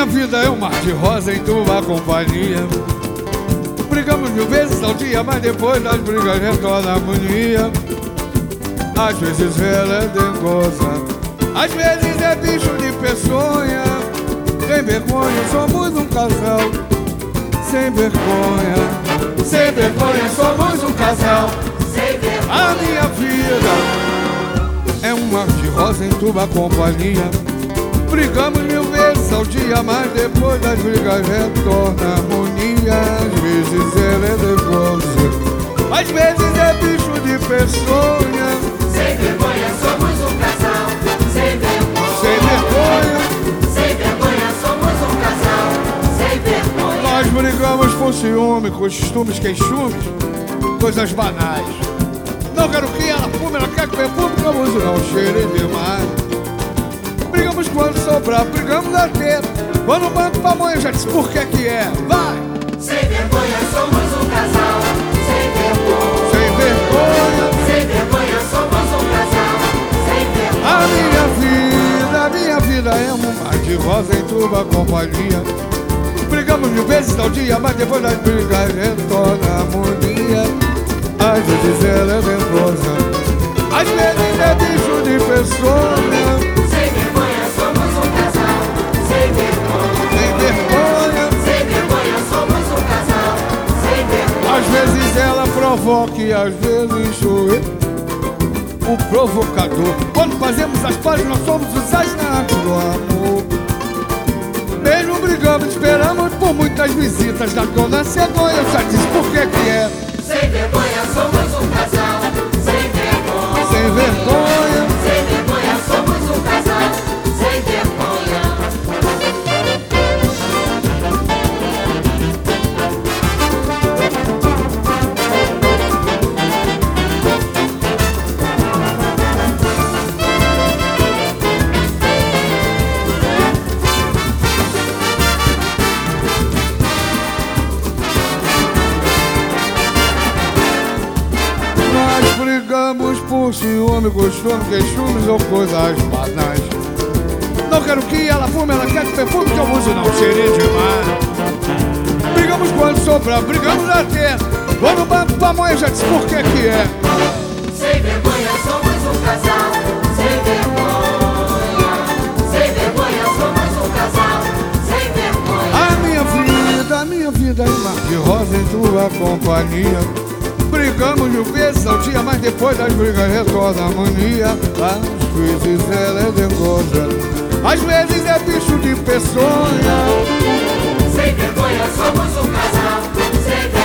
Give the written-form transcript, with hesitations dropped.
minha vida é um mar de rosa em tua companhia. Brigamos 1000 vezes ao dia, mas depois das brigas retorna a harmonia. Às vezes ela é dengosa, às vezes é bicho de peçonha. Sem vergonha, somos um casal. Sem vergonha, somos um casal. A minha vida é um mar de rosa em tua companhia. Brigamos 1000 vezes ao dia, mas depois das brigas retorna a harmonia. Às vezes ela é dengosa, às vezes é bicho de peçonha. Sem vergonha, somos um casal. Sem vergonha, somos um casal. Sem vergonha. Nós brigamos por ciúme, costumes, queixumes, coisas banais. Não quero que ela fume, ela quer que perfume, que a música não cheire demais. Brigamos quando sobrar, brigamos até quando o banco pra mãe, eu já disse por que é. Vai! Sem vergonha, somos um casal. Sem vergonha, somos um casal. Sem vergonha. A minha vida é um mar de rosa em tua companhia. Brigamos 1000 vezes ao dia, mas depois das brigas retorna a harmonia. Às vezes ela é dengosa, às vezes é bicho de peçonha. Sem vergonha, somos um casal. Sem vergonha, somos um casal. Sem vergonha. Às vezes ela provoca e às vezes sou eu o provocador. Quando fazemos as pazes, nós somos os assinantes do amor. Mesmo brigando, esperamos por muitas visitas da dona cegonha. Eu já disse por que é. Sem vergonha, somos um casal. Sem vergonha, somos um casal. Sem vergonha. Nós brigamos por ciúme, costume, queixumes ou coisas banais. Não quero que ela fume, ela quer que perfume, que eu use não cheire demais. Brigamos quando sobrar, brigamos até quando o banco pra mãe, eu já disse por que é. Sem vergonha, somos um casal. Sem vergonha, somos um casal. Sem vergonha. A minha vida é um mar de rosa em tua companhia. Brigamos 1000 vezes ao dia, mas depois das brigas retorna a harmonia. Às vezes ela é dengosa, às vezes é bicho de peçonha. Sem vergonha, somos um casal. Sem vergonha.